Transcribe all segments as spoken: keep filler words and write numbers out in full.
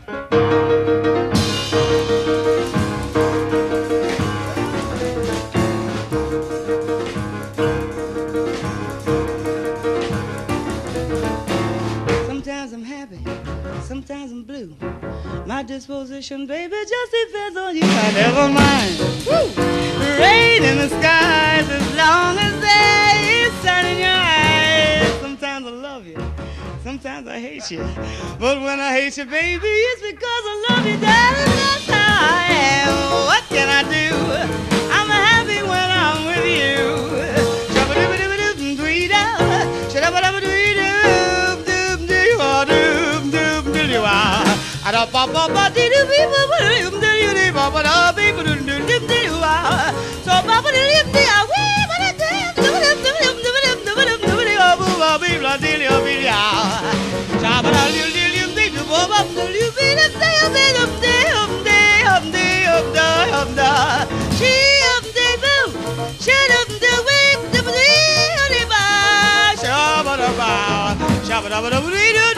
Sometimes I'm happy, sometimes I'm blue. My disposition, baby, just depends on you. I never mind. Woo! Rain in the skies as long as there is sun in your eyes. Sometimes I love you, sometimes I hate you. But when I hate you, baby, it's because I love you, darling. That's how I am. What can I do? I'm happy when I'm with you. I don't pop up, I did it, people, but I'm the unity, but I'll be put in the dim, you are. So, Papa, the lim, the are we, but I can't do it, do it, do it, do it, do it, I'll be blood, I'll be ya. Shabba, I'll do it, do it, Bob, up the you be the day of it, of day, of day, of day, of day, of day. She of day, boo, shut up the way, the day, on the bar. Shabba, shabba, shabba, shabba,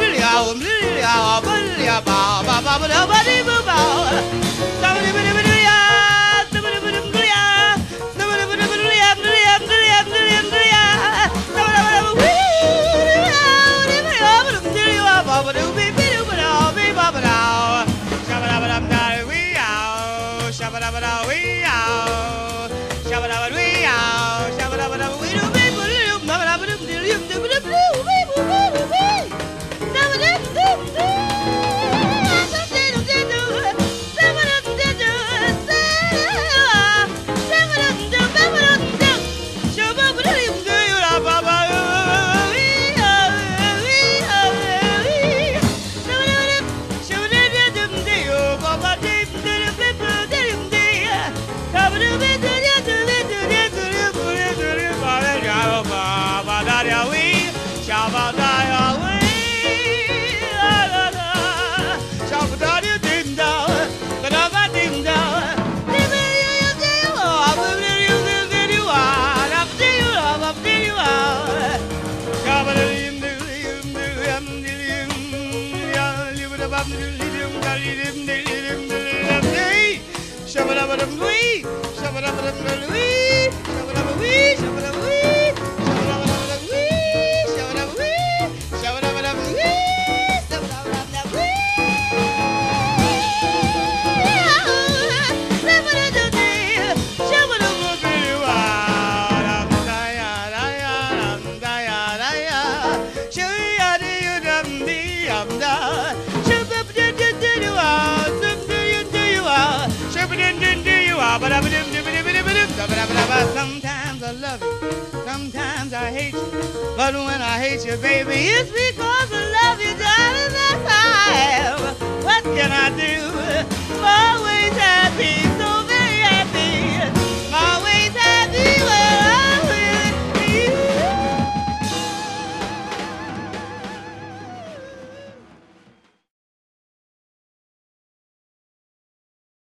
Sometimes I love you, sometimes I hate you. But when I hate you, baby, it's because I love you, darling. That's how I am. What can I do? Always happy.